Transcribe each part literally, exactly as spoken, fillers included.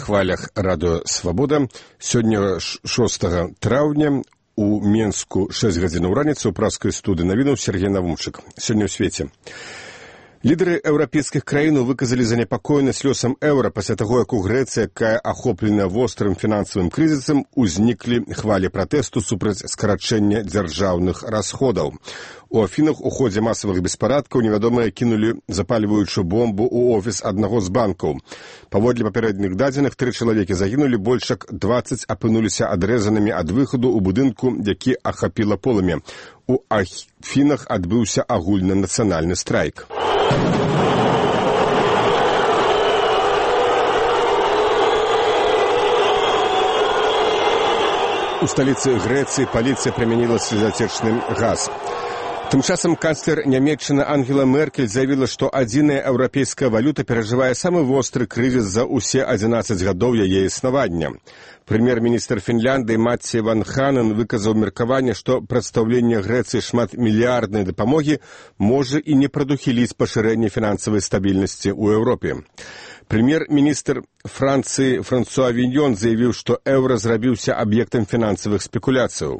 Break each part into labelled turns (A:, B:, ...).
A: хвалях радыё Свабода. Сёння шостага траўня у Менску шэсць гадзінаў раніцы ў праскай студыі навінаў Сергей Навумчык. Сёння ў свеце. Лідары еўрапейскіх краін выказалі занепакоенасць лёсам еўра пасля таго, як у Грэцыі, якая ахопленая вострым фінансавым крызісам, узніклі хвалі пратэсту супраць скарачэння дзяржаўных расходаў. У Афінах у ходзе масавых беспарадкаў невядомыя кінулі запальваючую бомбу ў офіс аднаго з банкаў. Паводле папярэдніх дадзеных, тры чалавекі загінулі, больш як дваццаць апынуліся адрэзанымі ад выхаду ў будынку, які ахапіла полымя. У Афінах адбыўся агульнанацыянальны страйк. У сталіцы Грэцыі паліцыя прымяніла слезатечны газ. Тым часам канцлер Нямецчыны Ангела Меркель заявіла, што адзіная еўрапейская валюта перажывае самы востры крызіс за ўсе адзінаццаць гадоў яе існавання. Прэм'ер-міністр Фінляндыі Матці Ван Ханен выказаў меркаванне, што прадстаўленне Грэцыі шматмільярднай дапамогі можа і не прадухіліць пашырэнне фінансавай стабільнасці ў Еўропе. Прэм'ер-міністр Францыі Франсуа Віньён заявіў, што еўра зрабіўся аб'ектам фінансавых спекуляцыяў.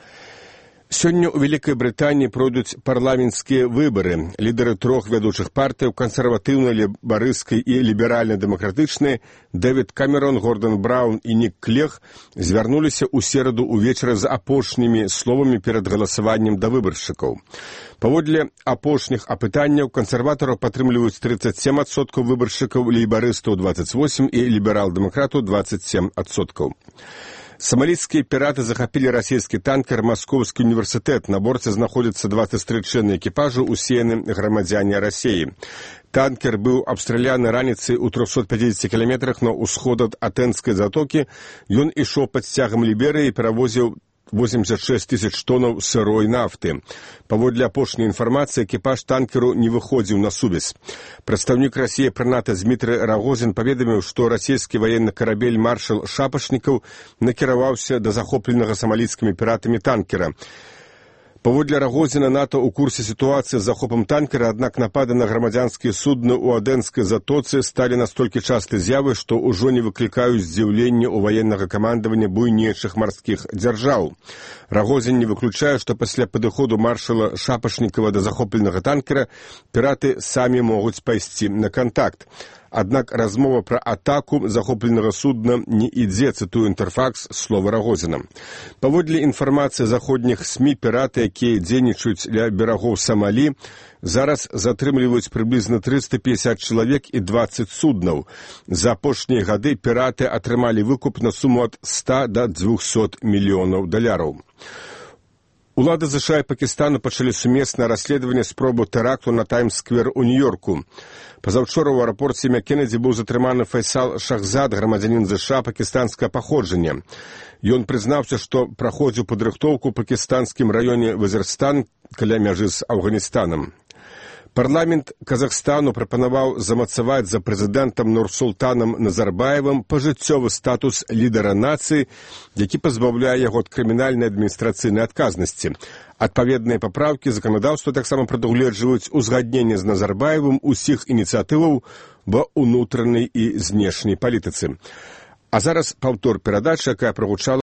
A: Сёння ў Вялікай Брытаніі пройдуць парламенцкія выбары. Лідары трох вядучых партыяў, кансерватыўнай, лейбарысцкай і ліберальна-дэмакратычнай, Дэвід Камерон, Гордан Браўн і Нік Клег звярнуліся ў сераду ўвечары з апошнімі словамі перад галасаваннем да выбаршчыкаў. Паводле апошніх апытанняў кансерватараў падтрымліваюць трыццаць сем адсоткаў выбаршчыкаў, лейбарыстаў дваццаць восем і ліберал-дэмакратаў дваццаць сем адсоткаў. Самалійскія піраты захапілі расійскі танкер «Маскоўскі універсітэт». На борце знаходзяцца дваццаць тры члены экіпажу, усе яны грамадзяне Расіі. Танкер быў абстраляны раніцай у трохсот пяцідзесяці кіламетрах на ўсход ад Атэнскай затокі. Ён ішоў пад сцягам Ліберыі і перавозіў восемьдесят шесть тысяч тоннаў сырой нафты. Паводле апошняй інфармацыі, экіпаж танкеру не выходзіў на сувязь. Прадстаўнік Расіі пры НАТО Дмітрый Рагозін паведаміў, што расійскі ваенны карабель «Маршал Шапашнікаў» накіраваўся да захопленага самалійскімі піратамі танкера. Паводле Рагозіна, НАТО ў курсе сітуацыі з захопам танкера, аднак напады на грамадзянскія судны ў Адэнскай затоцы сталі настолькі частай з'явай, што ўжо не выклікаюць здзіўлення ў ваеннага камандавання буйнейшых марскіх дзяржаў. Рагозін не выключае, што пасля падыходу маршала Шапашнікава да захопленага танкера піраты самі могуць пайсці на кантакт. Аднак размова пра атаку захопленага судна не ідзе, цытую Інтэрфакс, слова Рагозіна. Паводле інфармацыі заходніх СМІ, піраты, якія дзейнічаюць ля берагоў Самалі, зараз затрымліваюць прыблізна трыста пятьдесят чалавек і дваццаць суднаў. За апошнія гады піраты атрымалі выкуп на суму ад ста да дзвюхсот мільёнаў даляраў. Улады ЗША і Пакістану пачалі сумеснае расследаванне спробы тэракту на Таймс-сквер у Нью-Йорку. Пазаўчора ў аэрапорце імя Кеннеді быў затрыманы Файсал Шахзад, грамадзянін ЗША пакістанскага паходжання. Ён прызнаўся, што праходзіў падрыхтоўку ў пакістанскім раёне Вазірстан каля мяжы з Афганістанам. Парламент Казахстану прапанаваў замацаваць за прэзідэнтам Нурсултанам Назарбаевым пажыццёвы статус лідара нацыі, які пазбаўляе яго ад крымінальнай адміністрацыйнай адказнасці. Адпаведныя папраўкі заканадаўства таксама прадугледжваюць узгадненне з Назарбаевым усіх ініцыятываў ва ўнутранай і знешняй палітыцы. А зараз паўтор перадачы, якая прагучала